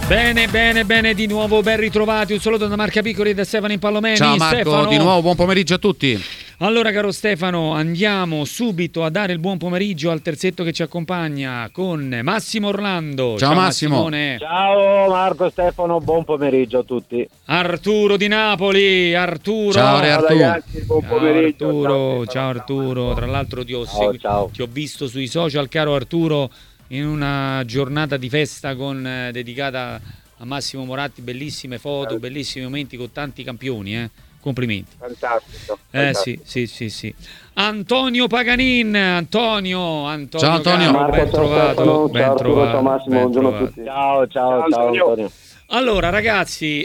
Bene, di nuovo ben ritrovati. Un saluto da Marca Piccoli e da Stefano Impallomeni. Ciao Marco, Stefano. Di nuovo buon pomeriggio a tutti. Allora, caro Stefano, andiamo subito a dare il buon pomeriggio al terzetto che ci accompagna con Massimo Orlando. Ciao Massimo. Massimone. Ciao Marco, Stefano, buon pomeriggio a tutti. Arturo di Napoli. Arturo. Ciao Ciao Arturo. ragazzi, buon pomeriggio. Arturo. Ciao, Ciao Arturo. Tra l'altro ti ho visto sui social, caro Arturo, in una giornata di festa dedicata a Massimo Moratti, bellissime foto, bellissimi momenti con tanti campioni, complimenti. Fantastico. Sì. Antonio Paganin. Antonio. Ciao Antonio. Marco, Ben trovato. Ben ciao Arturo, trovato. ciao Massimo, ben buongiorno a trovato. tutti. Ciao Antonio. Allora ragazzi,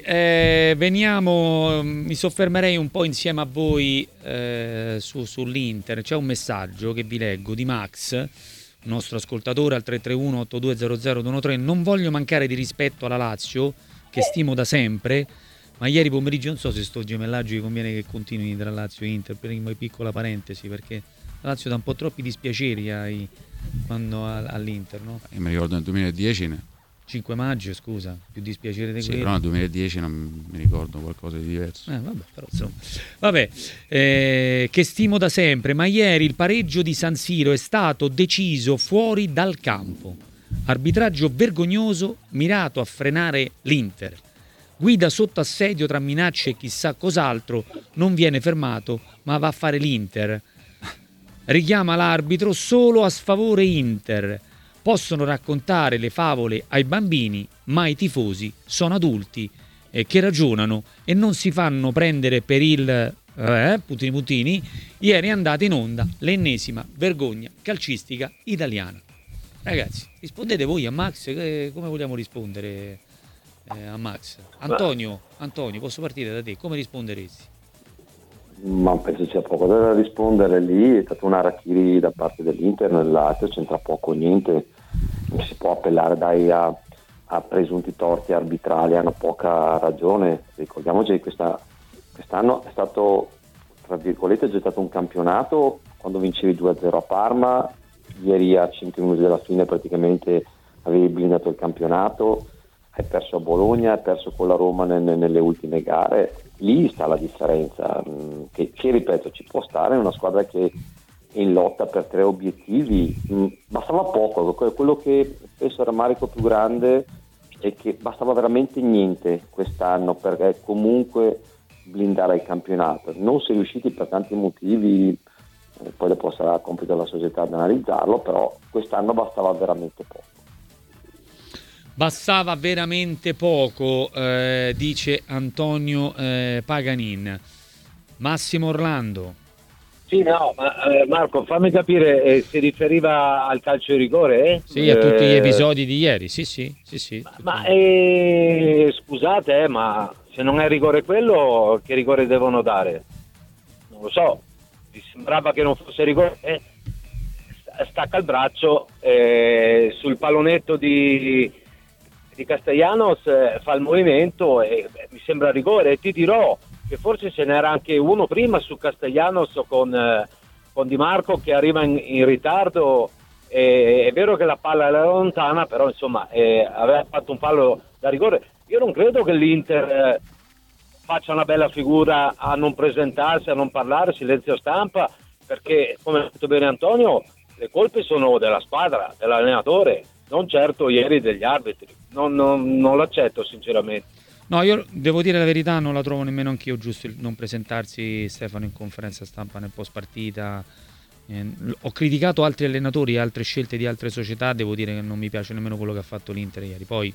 mi soffermerei un po' insieme a voi sull'Inter. C'è un messaggio che vi leggo di Max, nostro ascoltatore, al 331 8200 213. Non voglio mancare di rispetto alla Lazio, che stimo da sempre, ma ieri pomeriggio non so se sto gemellaggio vi conviene che continui tra Lazio e Inter, per una piccola parentesi, perché la Lazio dà un po' troppi dispiaceri all'Inter, no? Io mi ricordo nel 2010 5 maggio, scusa, più dispiacere di sì, quello. però nel 2010 non mi ricordo qualcosa di diverso. Che stimo da sempre, ma ieri il pareggio di San Siro è stato deciso fuori dal campo. Arbitraggio vergognoso mirato a frenare l'Inter. Guida sotto assedio tra minacce e chissà cos'altro, non viene fermato, ma va a fare l'Inter. Richiama l'arbitro solo a sfavore Inter. Possono raccontare le favole ai bambini, ma i tifosi sono adulti che ragionano e non si fanno prendere per il puntini. Ieri è andata in onda l'ennesima vergogna calcistica italiana. Ragazzi, rispondete voi a Max, come vogliamo rispondere a Max? Antonio, posso partire da te, come risponderesti? Ma penso sia poco da rispondere lì, è stata una harakiri da parte dell'Inter, nel Lazio c'entra poco o niente, non si può appellare a presunti torti arbitrali, hanno poca ragione. Ricordiamoci che quest'anno è stato, tra virgolette, già stato un campionato quando vincevi 2-0 a Parma, ieri a 5 minuti dalla fine praticamente avevi blindato il campionato, hai perso a Bologna, hai perso con la Roma nelle ultime gare. Lì sta la differenza, che ripeto ci può stare in una squadra che è in lotta per 3 obiettivi. Bastava poco, quello che penso il rammarico più grande è che bastava veramente niente quest'anno per comunque blindare il campionato. Non si è riusciti per tanti motivi, poi dopo sarà compito della società di analizzarlo, però quest'anno bastava veramente poco. Bastava veramente poco, dice Antonio Paganin. Massimo Orlando. Sì, no, ma Marco, fammi capire, si riferiva al calcio di rigore? Sì, a tutti gli episodi di ieri, sì. Scusate, ma se non è rigore quello, che rigore devono dare? Non lo so, mi sembrava che non fosse rigore. Stacca il braccio sul pallonetto di Castellanos, fa il movimento e mi sembra rigore, e ti dirò che forse ce n'era anche uno prima su Castellanos con Di Marco che arriva in ritardo. È vero che la palla era lontana, però insomma aveva fatto un fallo da rigore. Io non credo che l'Inter faccia una bella figura a non presentarsi, a non parlare, silenzio stampa, perché come ha detto bene Antonio, le colpe sono della squadra, dell'allenatore, non certo ieri degli arbitri. Non l'accetto sinceramente. No, io devo dire la verità, non la trovo nemmeno anch'io giusto il non presentarsi, Stefano, in conferenza stampa nel post partita. Ho criticato altri allenatori, altre scelte di altre società, devo dire che non mi piace nemmeno quello che ha fatto l'Inter ieri. Poi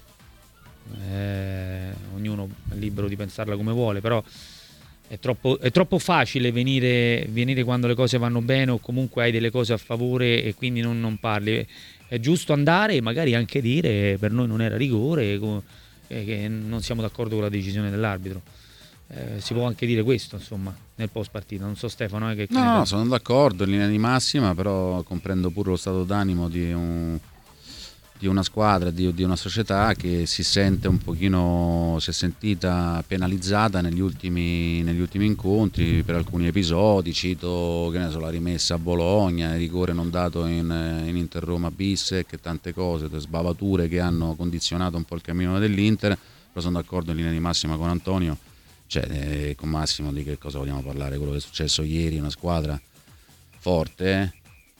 ognuno è libero di pensarla come vuole, però è troppo facile venire quando le cose vanno bene o comunque hai delle cose a favore e quindi non parli. È giusto andare e magari anche dire per noi non era rigore, che non siamo d'accordo con la decisione dell'arbitro. Si può anche dire questo, insomma, nel post partita. Non so Stefano che No, sono d'accordo in linea di massima, però comprendo pure lo stato d'animo di un di una squadra, di una società che si sente un pochino, si è sentita penalizzata negli ultimi incontri per alcuni episodi. Cito, che ne so, la rimessa a Bologna, il rigore non dato in Inter Roma bis e tante cose, sbavature che hanno condizionato un po' il cammino dell'Inter. Però sono d'accordo in linea di massima con Antonio, cioè con Massimo, di che cosa vogliamo parlare? Quello che è successo ieri, una squadra forte,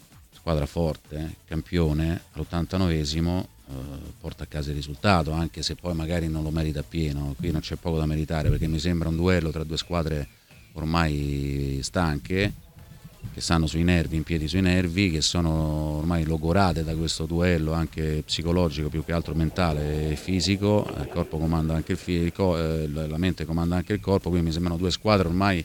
campione, all'89esimo porta a casa il risultato, anche se poi magari non lo merita appieno. Qui non c'è poco da meritare, perché mi sembra un duello tra due squadre ormai stanche, che stanno sui nervi, in piedi sui nervi, che sono ormai logorate da questo duello anche psicologico, più che altro mentale e fisico. Il corpo comanda anche la mente comanda anche il corpo, quindi mi sembrano due squadre ormai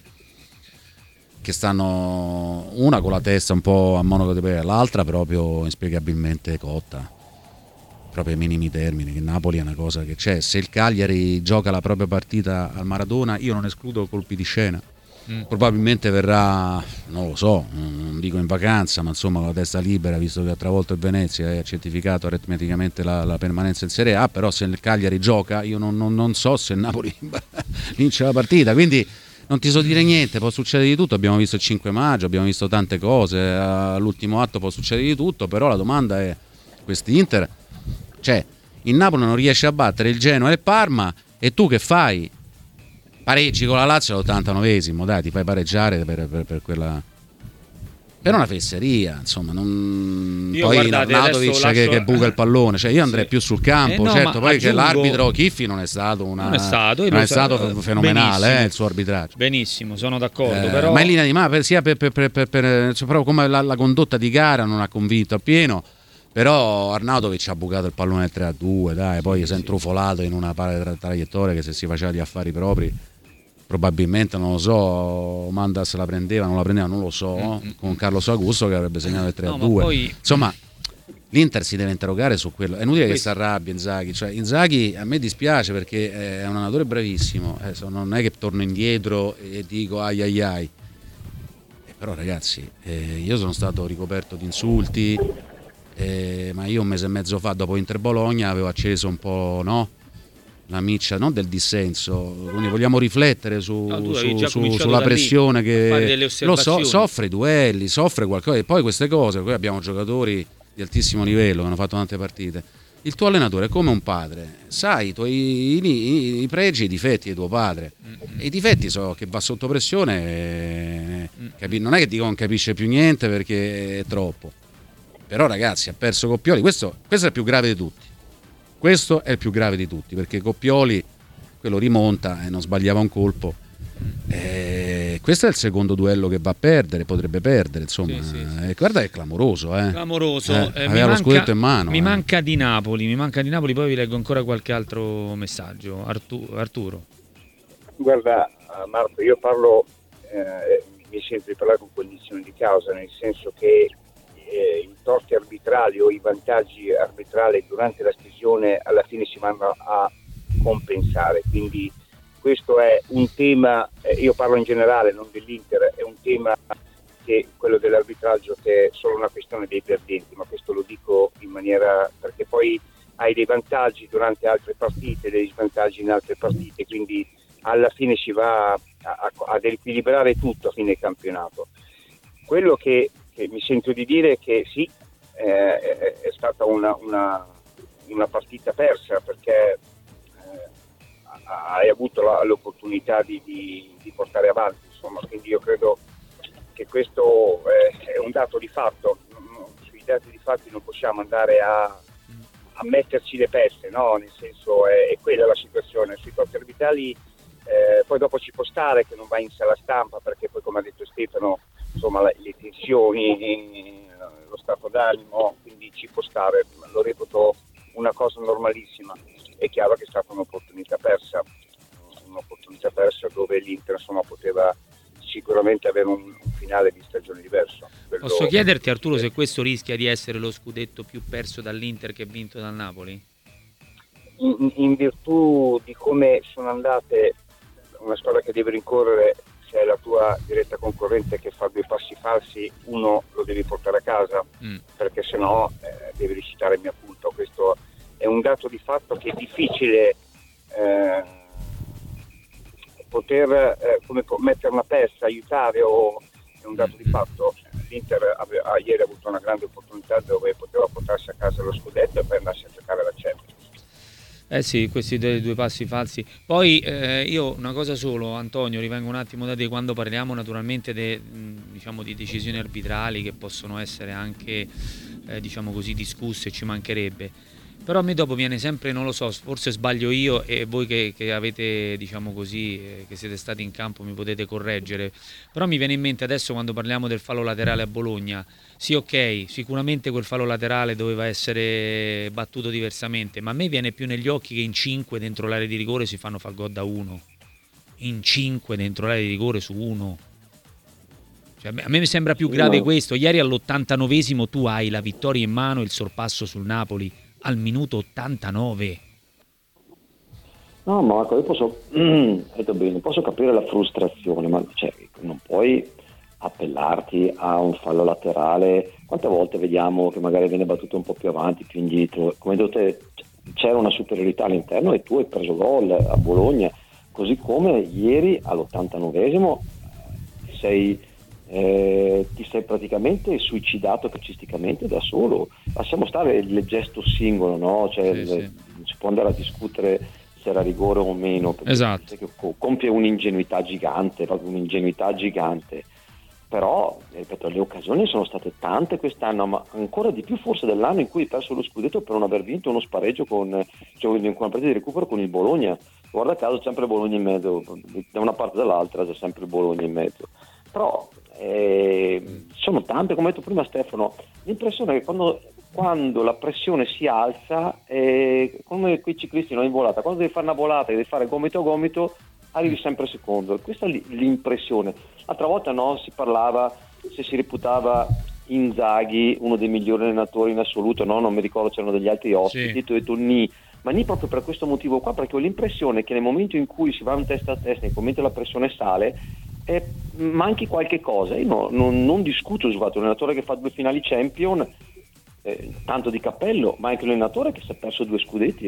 che stanno, una con la testa un po' a monaco di pelle, l'altra proprio inspiegabilmente cotta, proprio ai minimi termini. Che Napoli è una cosa che c'è. Se il Cagliari gioca la propria partita al Maradona, io non escludo colpi di scena. Probabilmente verrà, non lo so, non dico in vacanza, ma insomma con la testa libera, visto che ha travolto il Venezia e ha certificato aritmeticamente la permanenza in Serie A. Però se il Cagliari gioca, io non so se il Napoli vince la partita, quindi non ti so dire niente, può succedere di tutto. Abbiamo visto il 5 maggio, abbiamo visto tante cose, all'ultimo atto può succedere di tutto. Però la domanda è, questi Inter, cioè il Napoli non riesce a battere il Genoa e il Parma, e tu che fai? Pareggi con la Lazio all'89esimo, dai, ti fai pareggiare per quella, per una fesseria, insomma. Poi Arnautovic che buca il pallone, cioè io andrei più sul campo, certo. Poi che l'arbitro Chiffi non è stato fenomenale, il suo arbitraggio. Benissimo, sono d'accordo, però ma in linea di sia per proprio come la condotta di gara non ha convinto appieno. Però Arnautovic ha bucato il pallone 3-2, dai, poi si è intrufolato in una traiettoria che, se si faceva gli affari propri, probabilmente, non lo so, Mandas la prendeva, non lo so, con Carlos Augusto che avrebbe segnato il 3-2. Poi insomma, l'Inter si deve interrogare su quello. È inutile che si arrabbia Inzaghi, cioè Inzaghi a me dispiace perché è un allenatore bravissimo, non è che torno indietro e dico ai. Però ragazzi, io sono stato ricoperto di insulti, ma io un mese e mezzo fa, dopo Inter Bologna, avevo acceso un po', no, la miccia, non del dissenso, quindi vogliamo riflettere sulla pressione che soffre i duelli, soffre qualcosa. E poi queste cose, poi abbiamo giocatori di altissimo livello che hanno fatto tante partite. Il tuo allenatore è come un padre, sai i pregi e i difetti di tuo padre, e i difetti so che va sotto pressione, non è che dico non capisce più niente perché è troppo. Però ragazzi, ha perso Coppioli, questo è il più grave di tutti. Questo è il più grave di tutti, perché Coppioli quello rimonta e non sbagliava un colpo. Questo è il secondo duello che va a perdere, potrebbe perdere, insomma. Sì. Guarda, è clamoroso, Clamoroso. Aveva lo scudetto in mano. Mi manca di Napoli, poi vi leggo ancora qualche altro messaggio. Arturo. Guarda, Marco, io parlo, mi sento di parlare con cognizione di causa, nel senso che i torti arbitrali o i vantaggi arbitrali durante la stagione alla fine si vanno a compensare, quindi questo è un tema, io parlo in generale, non dell'Inter, è un tema che quello dell'arbitraggio, che è solo una questione dei perdenti, ma questo lo dico in maniera, perché poi hai dei vantaggi durante altre partite, dei svantaggi in altre partite, quindi alla fine si va ad equilibrare tutto a fine campionato. Quello che mi sento di dire è che sì, è stata una partita persa, perché hai avuto l'opportunità di portare avanti, insomma, quindi io credo che questo è un dato di fatto. Sui dati di fatti non possiamo andare a metterci le peste, no? Nel senso, è quella la situazione. Sui torti arbitrali poi dopo ci può stare che non va in sala stampa, perché poi, come ha detto Stefano, insomma, le tensioni, lo stato d'animo, quindi ci può stare, lo reputo una cosa normalissima. È chiaro che è stata un'opportunità persa dove l'Inter, insomma, poteva sicuramente avere un finale di stagione diverso. Posso chiederti, Arturo, se questo rischia di essere lo scudetto più perso dall'Inter che vinto dal Napoli? In virtù di come sono andate, una squadra che deve rincorrere se è la tua diretta concorrente che fa 2 passi falsi, uno lo devi portare a casa, perché sennò devi recitare il mio punto. Questo è un dato di fatto che è difficile poter mettere una pezza, aiutare, o è un dato di fatto. L'Inter ieri ha avuto una grande opportunità dove poteva portarsi a casa lo scudetto e poi andarsi a giocare la Champions. Sì, questi 2 passi falsi. Poi io una cosa solo, Antonio, rivengo un attimo da te, quando parliamo naturalmente diciamo di decisioni arbitrali che possono essere anche diciamo così discusse, ci mancherebbe. Però a me dopo viene sempre, non lo so, forse sbaglio io e voi che avete, diciamo così, che siete stati in campo mi potete correggere, però mi viene in mente adesso quando parliamo del fallo laterale a Bologna, sì ok, sicuramente quel fallo laterale doveva essere battuto diversamente, ma a me viene più negli occhi che in 5 dentro l'area di rigore si fanno far gol da 1, in 5 dentro l'area di rigore su 1. Cioè, a me mi sembra più grave questo. Ieri all'89esimo tu hai la vittoria in mano e il sorpasso sul Napoli al minuto 89. No, Marco, io posso capire la frustrazione, ma non puoi appellarti a un fallo laterale. Quante volte vediamo che magari viene battuto un po' più avanti, più indietro, come te c'era una superiorità all'interno e tu hai preso gol a Bologna, così come ieri all'89esimo ti sei praticamente suicidato calcisticamente da solo. Lasciamo stare il gesto singolo, no? Si può andare a discutere se era rigore o meno, esatto, che compie un'ingenuità gigante, però ripeto, le occasioni sono state tante quest'anno, ma ancora di più forse dell'anno in cui hai perso lo scudetto per non aver vinto uno spareggio con una partita di recupero con il Bologna. Guarda caso sempre Bologna in mezzo, da una parte e dall'altra c'è sempre il Bologna in mezzo, però sono tante, come ha detto prima Stefano, l'impressione è che quando la pressione si alza, come quei ciclisti in volata, quando devi fare una volata e devi fare gomito a gomito, arrivi sempre secondo. Questa è l'impressione. L'altra volta si parlava, se si reputava Inzaghi uno dei migliori allenatori in assoluto, non mi ricordo, c'erano degli altri ospiti, sì. Tu hai detto ma proprio per questo motivo qua, perché ho l'impressione che nel momento in cui si va in testa a testa, nel momento la pressione sale, manchi qualche cosa. Io non discuto sul fatto, un allenatore che fa 2 finali Champion, tanto di cappello, ma anche un allenatore che si è perso 2 scudetti.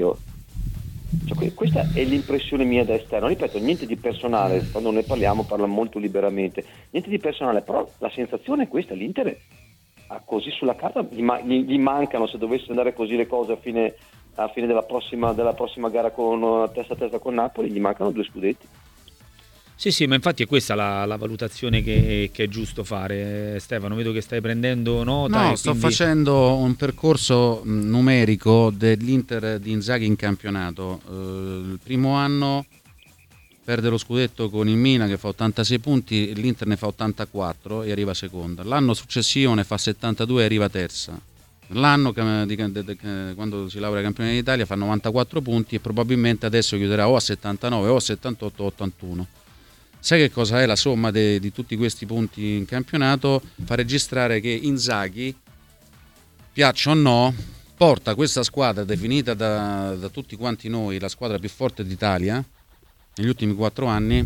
Questa è l'impressione mia da esterno, ripeto, niente di personale, quando ne parliamo molto liberamente, niente di personale, però la sensazione è questa: l'Inter così sulla carta gli mancano, se dovesse andare così le cose alla fine della prossima gara con testa a testa con Napoli, gli mancano 2 scudetti. Sì, ma infatti è questa la valutazione che è giusto fare. Stefano, vedo che stai prendendo nota. No, sto facendo un percorso numerico dell'Inter di Inzaghi in campionato. Il primo anno perde lo scudetto con il Milan che fa 86 punti, l'Inter ne fa 84 e arriva seconda. L'anno successivo ne fa 72 e arriva terza. L'anno quando si laurea campione d'Italia fa 94 punti e probabilmente adesso chiuderà o a 79 o a 78 o 81. Sai che cosa è la somma di tutti questi punti in campionato? Fa registrare che Inzaghi, piaccia o no, porta questa squadra definita da tutti quanti noi la squadra più forte d'Italia negli ultimi 4 anni,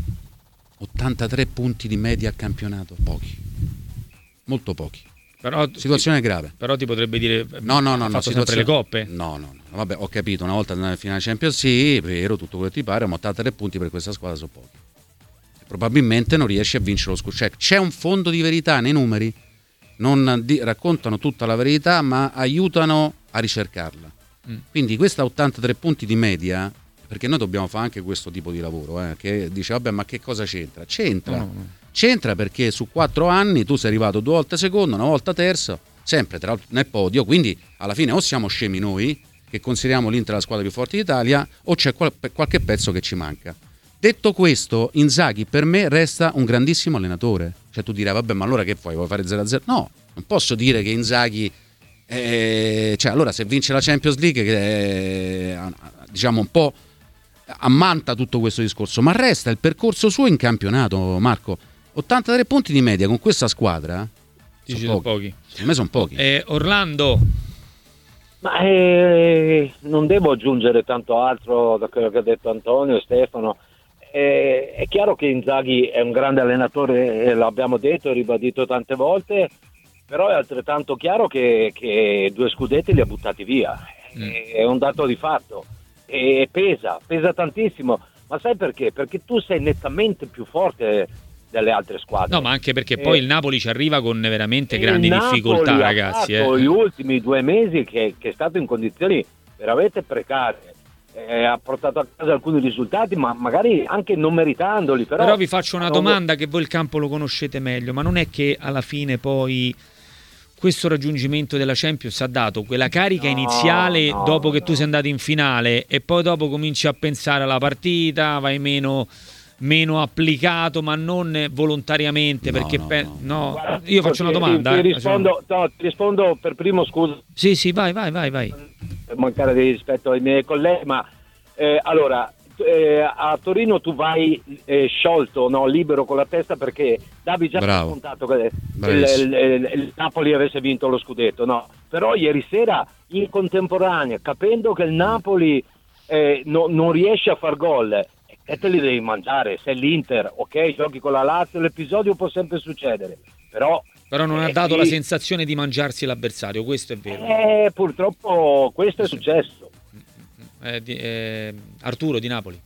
83 punti di media a campionato, pochi, molto pochi. Però, situazione grave. Però ti potrebbe dire no, fatto sempre le coppe? No, vabbè, ho capito, una volta nella finale Champions sì, è vero, tutto quello che ti pare, ma 83 punti per questa squadra sono pochi. Probabilmente non riesce a vincere lo scudetto. C'è un fondo di verità nei numeri, non raccontano tutta la verità, ma aiutano a ricercarla. Quindi questa 83 punti di media, perché noi dobbiamo fare anche questo tipo di lavoro, che dice vabbè, ma che cosa c'entra? C'entra perché su 4 anni tu sei arrivato 2 volte secondo, una volta terzo, sempre tra l'altro nel podio, quindi alla fine o siamo scemi noi che consideriamo l'Inter la squadra più forte d'Italia, o c'è qualche pezzo che ci manca. Detto questo, Inzaghi per me resta un grandissimo allenatore. Cioè tu dirai vabbè, ma allora che vuoi fare 0-0? No, non posso dire che Inzaghi allora se vince la Champions League che diciamo un po' ammanta tutto questo discorso, ma resta il percorso suo in campionato. Marco, 83 punti di media con questa squadra sono pochi. Per me sono pochi. Orlando, ma non devo aggiungere tanto altro da quello che ha detto Antonio e Stefano. È chiaro che Inzaghi è un grande allenatore, l'abbiamo detto e ribadito tante volte, però è altrettanto chiaro che 2 scudetti li ha buttati via. È un dato di fatto e pesa tantissimo. Ma sai perché? Perché tu sei nettamente più forte delle altre squadre. No, ma anche perché poi il Napoli ci arriva con veramente grandi Napoli difficoltà, ragazzi. Gli ultimi 2 mesi che è stato in condizioni veramente precarie. Ha portato a casa alcuni risultati, ma magari anche non meritandoli. Però vi faccio una domanda, che voi il campo lo conoscete meglio, ma non è che alla fine poi questo raggiungimento della Champions ha dato quella carica iniziale dopo che tu sei andato in finale e poi dopo cominci a pensare alla partita, vai meno applicato, ma non volontariamente, perché Guarda, io faccio una domanda. Ti rispondo per primo, scusa. Sì, vai. Per mancare di rispetto ai miei colleghi, ma allora a Torino tu vai sciolto, libero con la testa, perché davi già scontato che il Napoli avesse vinto lo scudetto, però ieri sera in contemporanea, capendo che il Napoli non riesce a far gol, e te li devi mangiare. Se l'Inter, ok, giochi con la Lazio, l'episodio può sempre succedere, però non ha dato la sensazione di mangiarsi l'avversario, questo è vero. Purtroppo questo è successo. Arturo di Napoli.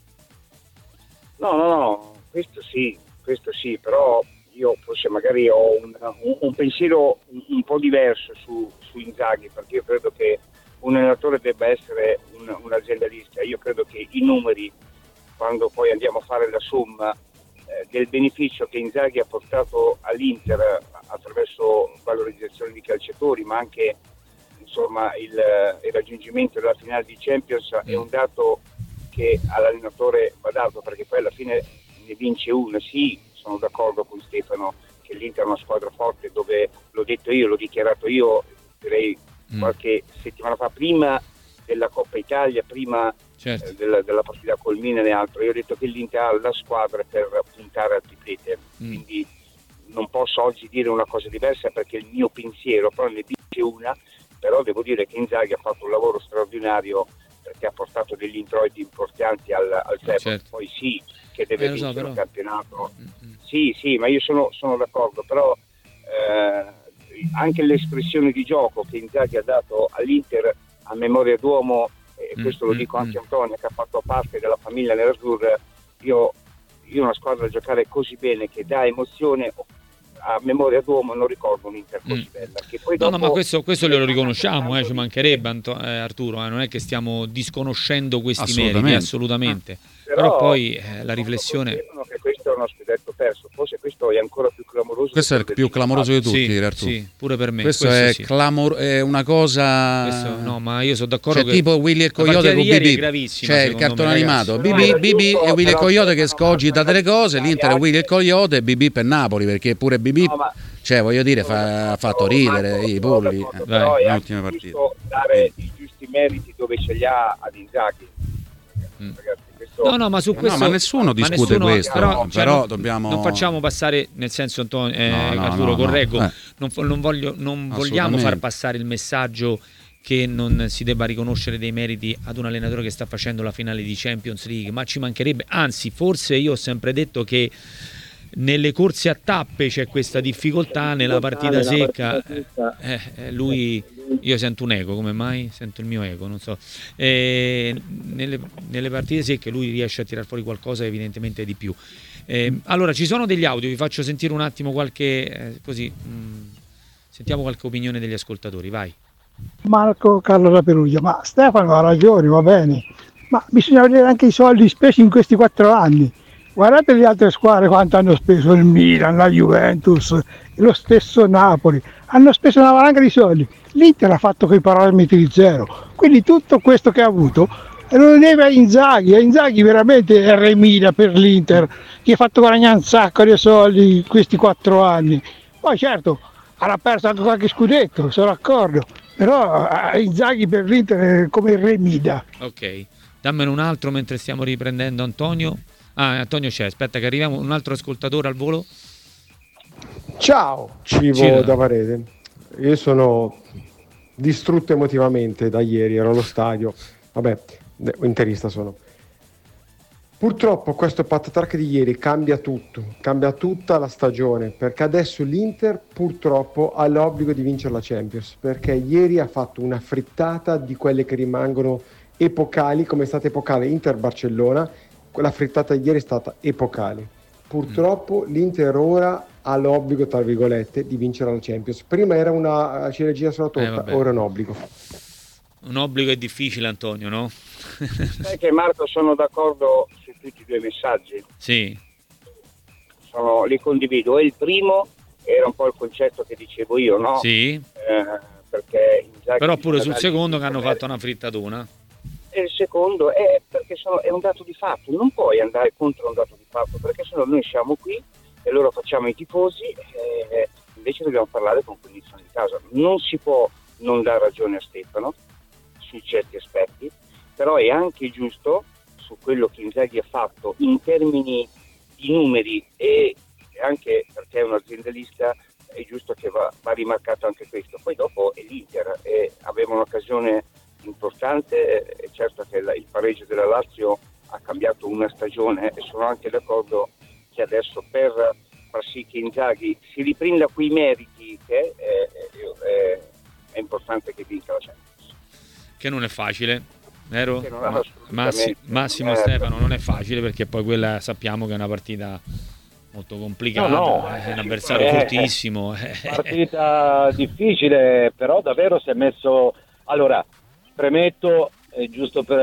No, questo sì, però io forse magari ho un pensiero un po' diverso su Inzaghi, perché io credo che un allenatore debba essere un aziendalista. Io credo che i numeri, quando poi andiamo a fare la somma del beneficio che Inzaghi ha portato all'Inter attraverso valorizzazione di calciatori, ma anche insomma il raggiungimento della finale di Champions, è un dato che all'allenatore va dato, perché poi alla fine ne vince una. Sì, sono d'accordo con Stefano che l'Inter è una squadra forte, dove l'ho detto io, l'ho dichiarato io, direi qualche settimana fa, prima della Coppa Italia, prima della partita col Milan e altro. Io ho detto che l'Inter ha la squadra per puntare al triplete, quindi non posso oggi dire una cosa diversa, perché il mio pensiero, però ne dice una. Però devo dire che Inzaghi ha fatto un lavoro straordinario, perché ha portato degli introiti importanti al club. Poi sì, che deve vincere il campionato. Sì, ma io sono d'accordo, però anche l'espressione di gioco che Inzaghi ha dato all'Inter a memoria d'uomo, e questo lo dico anche a Antonio, che ha fatto parte della famiglia nerazzurra. Io una squadra a giocare così bene, che dà emozione, a memoria d'uomo non ricordo un'Inter così bella. Che poi dopo... ma questo glielo riconosciamo, ci mancherebbe, Arturo, non è che stiamo disconoscendo questi meriti, assolutamente. Però poi la riflessione... Che questo è uno scudetto perso, forse questo è ancora più clamoroso. Questo è il più clamoroso di tutti, Arturo. Sì, pure per me. Questo è è una cosa... Questo, ma io sono d'accordo, cioè, tipo Willy e il Coyote con BB, cioè il cartone animato BB e Willy e il Coyote che scogita delle cose. L'Inter è Willy e il Coyote e BB per Napoli, perché pure BB, cioè voglio dire, ha fatto ridere i polli. Però è anche giusto dare i giusti meriti dove ce li ha ad Inzaghi. Ragazzi, No, ma su questo ma nessuno discute questo, però dobbiamo... non facciamo passare, nel senso, Antonio, Arturo, correggo, non vogliamo far passare il messaggio che non si debba riconoscere dei meriti ad un allenatore che sta facendo la finale di Champions League, ma ci mancherebbe. Anzi, forse io ho sempre detto che nelle corse a tappe c'è questa difficoltà, nella partita secca lui, io sento un eco, come mai? Sento il mio eco, non so. Nelle partite secche lui riesce a tirar fuori qualcosa evidentemente di più. Allora, ci sono degli audio, vi faccio sentire un attimo qualche sentiamo qualche opinione degli ascoltatori, vai. Marco Carlo da Perugia, ma Stefano ha ragione, va bene, ma bisogna vedere anche i soldi spesi in questi 4 anni. Guardate le altre squadre quanto hanno speso, il Milan, la Juventus, lo stesso Napoli, hanno speso una valanga di soldi. L'Inter ha fatto quei parametri di zero, quindi tutto questo che ha avuto lo deve a Inzaghi. Inzaghi veramente è remida per l'Inter, che ha fatto guadagnare un sacco di soldi in questi 4 anni. Poi certo ha perso anche qualche scudetto, sono d'accordo, però Inzaghi per l'Inter è come remida. Ok, dammene un altro mentre stiamo riprendendo Antonio. Antonio c'è, aspetta che arriviamo, un altro ascoltatore al volo. Ciao, Civo da Varese. Io sono distrutto emotivamente da ieri, ero allo stadio, vabbè, interista sono. Purtroppo questo patatrack di ieri cambia tutto, cambia tutta la stagione, perché adesso l'Inter purtroppo ha l'obbligo di vincere la Champions, perché ieri ha fatto una frittata di quelle che rimangono epocali, come è stata epocale Inter-Barcellona. Quella frittata di ieri è stata epocale. Purtroppo l'Inter ora ha l'obbligo, tra virgolette, di vincere la Champions. Prima era una ciliegina sulla torta, ora è un obbligo. Un obbligo è difficile, Antonio, no? Sai che, Marco, sono d'accordo su tutti i due messaggi. Sì. Li condivido. E il primo era un po' il concetto che dicevo io, no? Sì. Perché però pure sul secondo che hanno fatto una frittatura. E il secondo è perché è un dato di fatto. Non puoi andare contro un dato di fatto, perché sennò noi siamo qui e loro facciamo i tifosi, invece dobbiamo parlare con cognizione di causa. Non si può non dare ragione a Stefano su certi aspetti, però è anche giusto su quello che Inzaghi ha fatto in termini di numeri, e anche perché è un aziendalista è giusto che va rimarcato anche questo. Poi dopo è l'Inter, aveva un'occasione importante, è certo che il pareggio della Lazio ha cambiato una stagione, e sono anche d'accordo che adesso per far sì che Inzaghi si riprenda quei meriti che è importante che vinca la Champions. Che non è facile, vero? Massimo Stefano, non è facile, perché poi quella sappiamo che è una partita molto complicata, è un avversario fortissimo. Partita difficile, però davvero si è messo... Allora, premetto, giusto per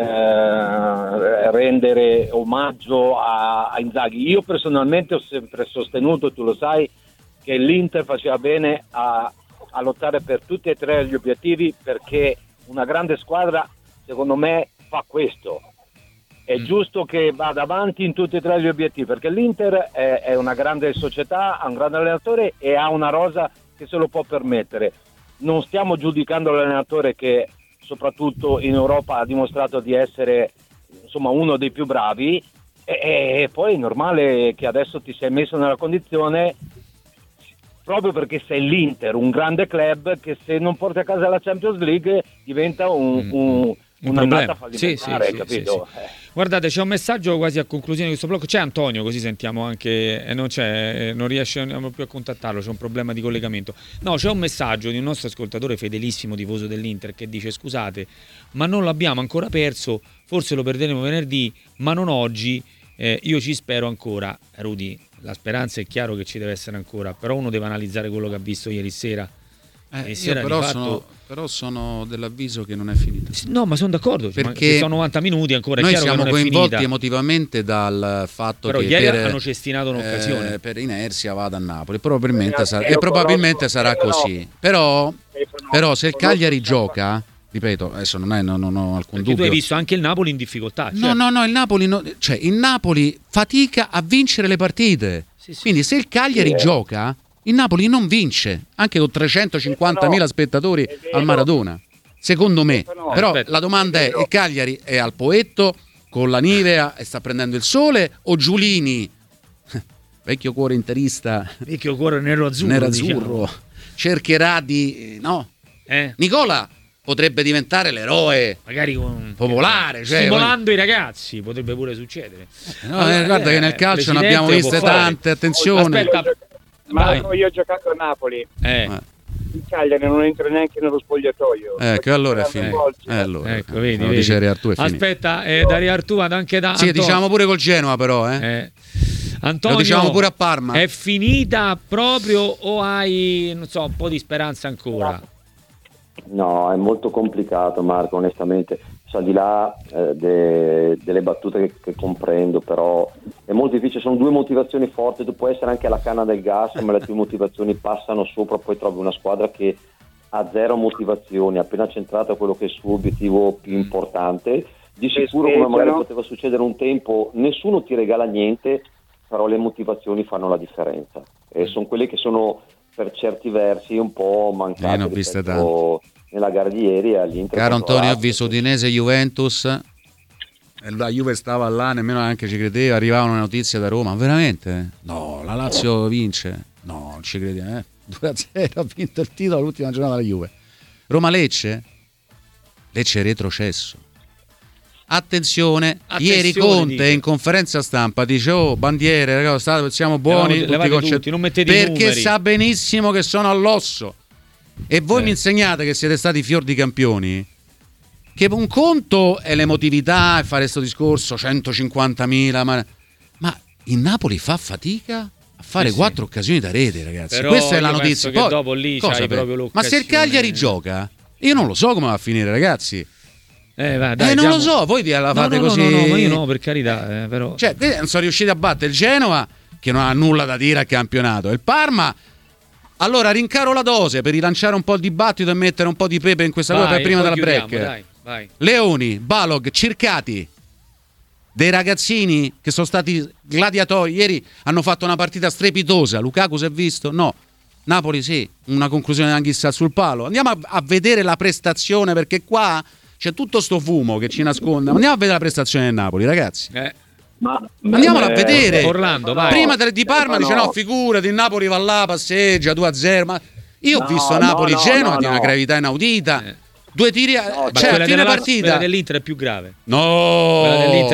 rendere omaggio a Inzaghi, io personalmente ho sempre sostenuto, tu lo sai, che l'Inter faceva bene a lottare per tutti e tre gli obiettivi, perché una grande squadra, secondo me, fa questo. È giusto che vada avanti in tutti e tre gli obiettivi, perché l'Inter è una grande società, ha un grande allenatore e ha una rosa che se lo può permettere. Non stiamo giudicando l'allenatore che soprattutto in Europa ha dimostrato di essere, insomma, uno dei più bravi, e poi è normale che adesso ti sei messo nella condizione, proprio perché sei l'Inter, un grande club, che se non porti a casa la Champions League diventa un problema fallimentare, capito? Sì. Guardate, c'è un messaggio quasi a conclusione di questo blocco. C'è Antonio, così sentiamo anche, non riusciamo più a contattarlo, c'è un problema di collegamento. No, c'è un messaggio di un nostro ascoltatore fedelissimo, tifoso dell'Inter, che dice: scusate, ma non l'abbiamo ancora perso, forse lo perderemo venerdì, ma non oggi. Io ci spero ancora. Rudy, la speranza è chiaro che ci deve essere ancora, però uno deve analizzare quello che ha visto ieri sera. Però sono dell'avviso che non è finita. No, ma sono d'accordo, perché sono 90 minuti ancora. Noi è chiaro siamo che non coinvolti è finita emotivamente dal fatto però che ieri hanno cestinato un'occasione, per inerzia vada a Napoli, probabilmente sarà così. Però se il Cagliari gioca, ripeto, adesso non ho alcun dubbio. Tu hai visto anche il Napoli in difficoltà. No, il Napoli fatica a vincere le partite. Sì. Quindi se il Cagliari gioca, il Napoli non vince, anche con 350.000 spettatori al Maradona, secondo me. Però la domanda è: il Cagliari è al Poetto con la Nivea e sta prendendo il sole, o Giulini, vecchio cuore interista, vecchio cuore nero-azzurro, diciamo, cercherà di Nicola potrebbe diventare l'eroe, magari popolare, stimolando i ragazzi, potrebbe pure succedere. Guarda che nel calcio ne abbiamo viste tante, attenzione. Aspetta, Marco, io ho giocato a Napoli. Il Cagliari non entra neanche nello spogliatoio. Ecco, allora è finito. Ecco, vedi. Dice Re Artù, è finito. Aspetta, da Re Artù anche da Sì, diciamo pure col Genoa, però, Antonio, lo diciamo pure a Parma. È finita proprio, o hai, non so, un po' di speranza ancora? No, è molto complicato, Marco, onestamente. Al di là delle battute che comprendo, però è molto difficile. Sono due motivazioni forti. Tu puoi essere anche alla canna del gas, ma le tue motivazioni passano sopra. Poi trovi una squadra che ha zero motivazioni, appena centrata a quello che è il suo obiettivo più importante. Di sicuro, come magari poteva succedere un tempo, nessuno ti regala niente, però le motivazioni fanno la differenza, e sono quelle che sono per certi versi un po' mancate. Ne ho viste tante nella gara di ieri all'Inter. Caro Antonio, ho visto Udinese Juventus, la Juve stava là, nemmeno anche ci credeva, arrivavano le notizie da Roma. Veramente? No, la Lazio vince. No, non ci crediamo, 2-0, ha vinto il titolo l'ultima giornata della Juve. Roma-Lecce è retrocesso. Attenzione, ieri Conte in conferenza stampa dice: oh, bandiere, ragazzi, siamo buoni, tutti, non mettete perché i numeri. sa benissimo che sono all'osso. E voi mi insegnate che siete stati fior di campioni, che un conto è l'emotività e fare questo discorso 150.000, ma il Napoli fa fatica a fare 4 occasioni da rete, ragazzi. Però questa è la notizia. Poi, dopo lì c'hai proprio l'occasione. Ma se il Cagliari gioca, io non lo so come va a finire, ragazzi. Dai, non lo so, voi la fate così. No, ma io no, per carità, però. Cioè, non sono riusciti a battere il Genoa, che non ha nulla da dire al campionato. Il Parma. Allora rincaro la dose per rilanciare un po' il dibattito e mettere un po' di pepe in questa cosa per prima della break. Vai. Leoni, Balog, Circati, dei ragazzini che sono stati gladiatori. Ieri hanno fatto una partita strepitosa. Lukaku si è visto? No. Napoli sì, una conclusione anch'essa sul palo. Andiamo a vedere la prestazione, perché qua c'è tutto sto fumo che ci nasconde. Andiamo a vedere la prestazione del Napoli, ragazzi. Andiamola a vedere. Orlando, vai. Prima di Parma dice no, figurati, il Napoli va là, passeggia 2-0. Ma io ho visto Napoli-Genoa di una gravità inaudita. 2 tiri cioè a fine partita. Quella dell'Inter è più grave. No.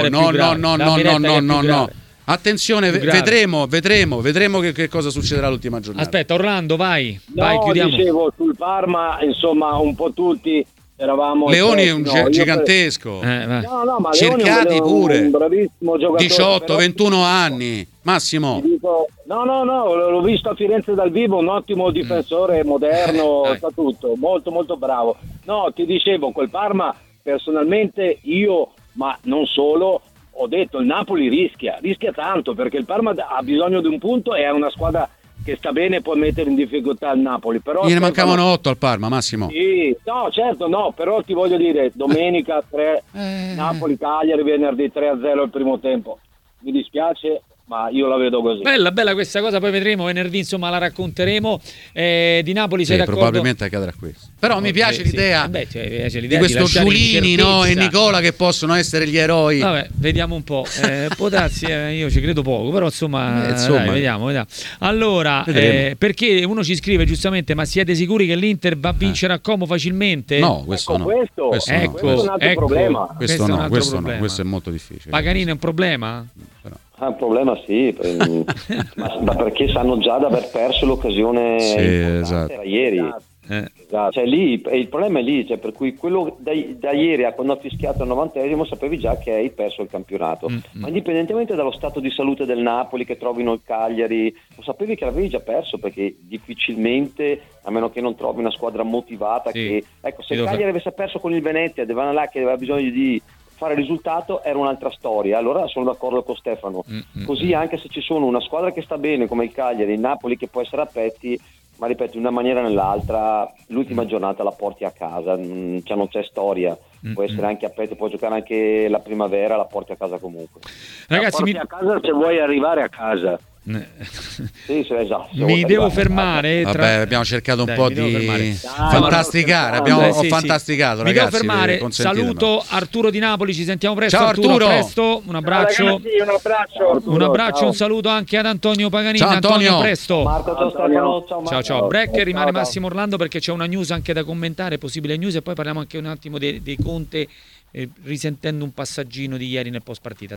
Attenzione, grave. vedremo che cosa succederà l'ultima giornata. Aspetta, Orlando, vai, chiudiamo. Dicevo sul Parma, insomma, un po' tutti eravamo. Leoni è un gigantesco. Ma Circati pure. Un bravissimo giocatore. 18, 21 anni, Massimo. No, l'ho visto a Firenze dal vivo, un ottimo difensore, moderno, sa tutto, molto molto bravo. No, ti dicevo, col Parma personalmente io, ma non solo, ho detto il Napoli rischia tanto, perché il Parma ha bisogno di un punto e è una squadra che sta bene, può mettere in difficoltà il Napoli. Però ne mancavano 8 al Parma, Massimo. Sì, no, certo, no, però ti voglio dire, domenica 3 Napoli-Cagliari, venerdì 3-0 il primo tempo. Mi dispiace, ma io la vedo così. Bella questa cosa, poi vedremo venerdì, insomma la racconteremo. Di Napoli sei d'accordo? Probabilmente accadrà questo. Però mi piace l'idea, piace l'idea di questo Giulini, no, e Nicola che possono essere gli eroi. Vabbè, vediamo un po'. Può darsi, io ci credo poco, però insomma, dai, vediamo. Allora, perché uno ci scrive giustamente: ma siete sicuri che l'Inter va a vincere a Como facilmente? No, questo no. Questo è un altro problema. Questo è molto difficile. Paganini è un problema? Un problema sì, ma perché sanno già di aver perso l'occasione era ieri. Cioè, lì, il problema è lì, cioè, per cui quello da ieri a quando ha fischiato al 90esimo sapevi già che hai perso il campionato, ma indipendentemente dallo stato di salute del Napoli, che trovino il Cagliari, lo sapevi che l'avevi già perso, perché difficilmente, a meno che non trovi una squadra motivata, che ecco, se il Cagliari avesse perso con il Venezia, Devana là che aveva bisogno di fare risultato, era un'altra storia. Allora sono d'accordo con Stefano. Così anche se ci sono una squadra che sta bene come il Cagliari, il Napoli che può essere a petti, ma ripeto, in una maniera o nell'altra l'ultima giornata la porti a casa, cioè non c'è storia. Può essere anche a petti, può giocare anche la primavera, la porti a casa comunque. Ragazzi, a casa se vuoi arrivare a casa. Sì, esatto. Mi devo fermare. Vabbè, abbiamo cercato un po' di fantasticare. Ho fantasticato, mi ragazzi. Devo fermare. Saluto Arturo di Napoli. Ci sentiamo presto. Ciao Arturo. Presto. Un abbraccio. Ciao, ragazzi, un abbraccio. Un saluto anche ad Antonio Paganini. Ciao Antonio. Presto. Marco, ciao Stefano. Ciao. Break. Rimane Massimo Orlando perché c'è una news anche da commentare, possibile news, e poi parliamo anche un attimo dei Conte, risentendo un passaggino di ieri nel post partita.